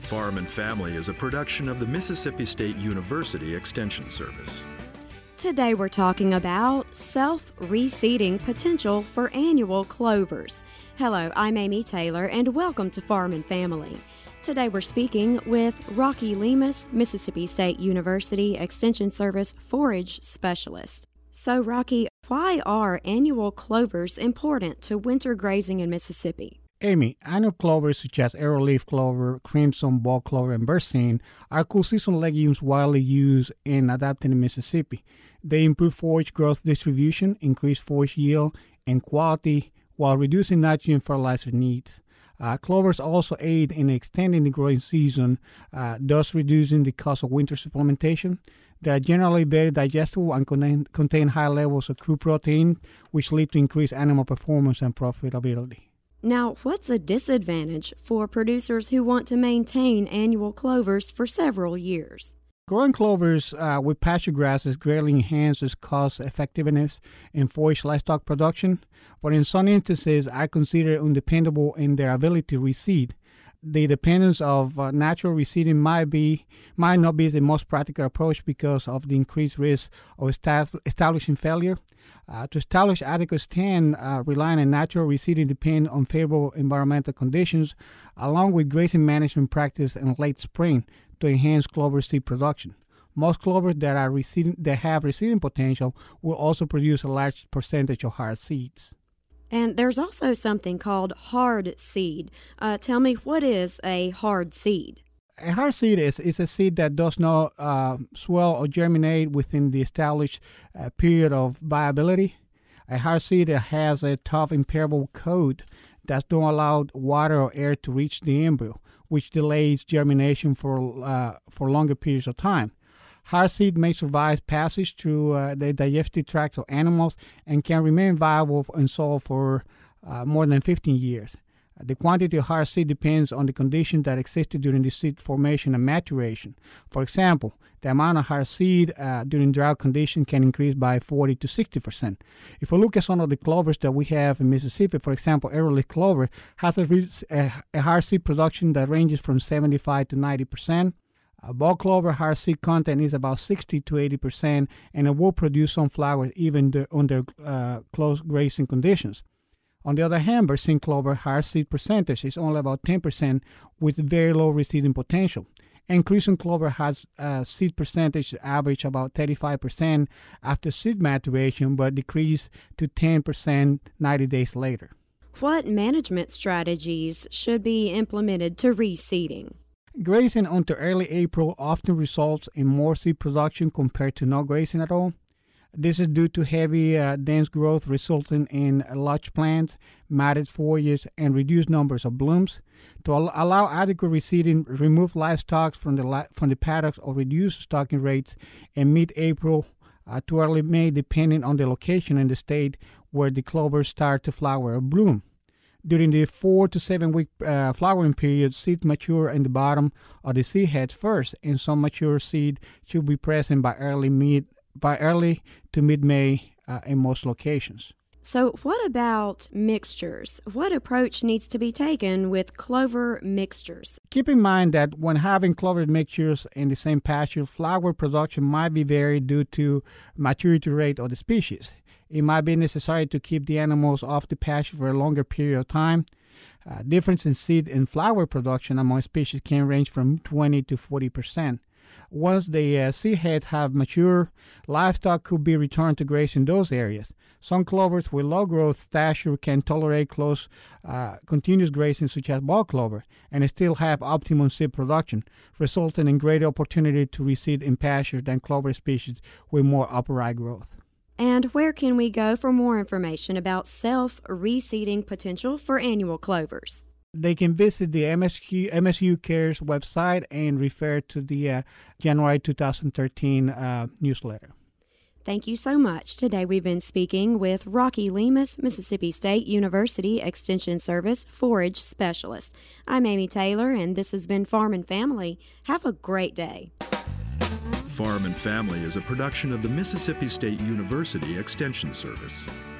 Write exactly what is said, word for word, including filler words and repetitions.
Farm and Family is a production of the Mississippi State University Extension Service. Today we're talking about self-reseeding potential for annual clovers. Hello, I'm Amy Taylor and welcome to Farm and Family. Today we're speaking with Rocky Lemus, Mississippi State University Extension Service forage specialist. So Rocky, why are annual clovers important to winter grazing in Mississippi? Amy, annual clovers such as arrowleaf clover, crimson ball clover, and berseem are cool seasonal legumes widely used and adapted in Mississippi. They improve forage growth distribution, increase forage yield and quality, while reducing nitrogen fertilizer needs. Uh, clovers also aid in extending the growing season, uh, thus reducing the cost of winter supplementation. They are generally very digestible and contain, contain high levels of crude protein, which lead to increased animal performance and profitability. Now, what's a disadvantage for producers who want to maintain annual clovers for several years? Growing clovers uh, with pasture grasses greatly enhances cost effectiveness in forage livestock production, but in some instances are considered undependable in their ability to reseed. The dependence of uh, natural reseeding might be might not be the most practical approach because of the increased risk of esta- establishing failure. Uh, to establish adequate stand, uh, relying on natural reseeding depend on favorable environmental conditions, along with grazing management practice in late spring to enhance clover seed production. Most clovers that are reseeding, that have reseeding potential will also produce a large percentage of hard seeds. And there's also something called hard seed. Uh, tell me, what is a hard seed? A hard seed is, is a seed that does not uh, swell or germinate within the established uh, period of viability. A hard seed has a tough, impermeable coat that don't allow water or air to reach the embryo, which delays germination for uh, for longer periods of time. Hard seed may survive passage through uh, the digestive tract of animals and can remain viable in soil for uh, more than fifteen years. The quantity of hard seed depends on the conditions that existed during the seed formation and maturation. For example, the amount of hard seed uh, during drought conditions can increase by forty to sixty percent. If we look at some of the clovers that we have in Mississippi, for example, arrowleaf clover has a, a, a hard seed production that ranges from seventy-five to ninety percent. A ball clover hard seed content is about sixty to eighty percent, and it will produce some flowers even the, under uh, close grazing conditions. On the other hand, berseem clover hard seed percentage is only about ten percent with very low reseeding potential. And crimson clover has a seed percentage average about thirty-five percent after seed maturation, but decrease to ten percent ninety days later. What management strategies should be implemented to reseeding? Grazing until early April often results in more seed production compared to no grazing at all. This is due to heavy, uh, dense growth resulting in large plants, matted foliage, and reduced numbers of blooms. To al- allow adequate reseeding, remove livestock from the li- from the paddocks or reduce stocking rates in mid-April uh, to early May, depending on the location in the state where the clovers start to flower or bloom. During the four to seven week uh, flowering period, seeds mature in the bottom of the seed heads first, and some mature seed should be present by early mid by early to mid-May uh, in most locations. So what about mixtures? What approach needs to be taken with clover mixtures? Keep in mind that when having clover mixtures in the same pasture, flower production might be varied due to maturity rate of the species. It might be necessary to keep the animals off the pasture for a longer period of time. Uh, difference in seed and flower production among species can range from twenty to forty percent. Once the uh, seed heads have matured, livestock could be returned to graze in those areas. Some clovers with low growth stature can tolerate close uh, continuous grazing such as ball clover and still have optimum seed production, resulting in greater opportunity to reseed in pastures than clover species with more upright growth. And where can we go for more information about self-reseeding potential for annual clovers? They can visit the M S U, M S U Cares website and refer to the uh, January twenty thirteen uh, newsletter. Thank you so much. Today we've been speaking with Rocky Lemus, Mississippi State University Extension Service forage specialist. I'm Amy Taylor, and this has been Farm and Family. Have a great day. Farm and Family is a production of the Mississippi State University Extension Service.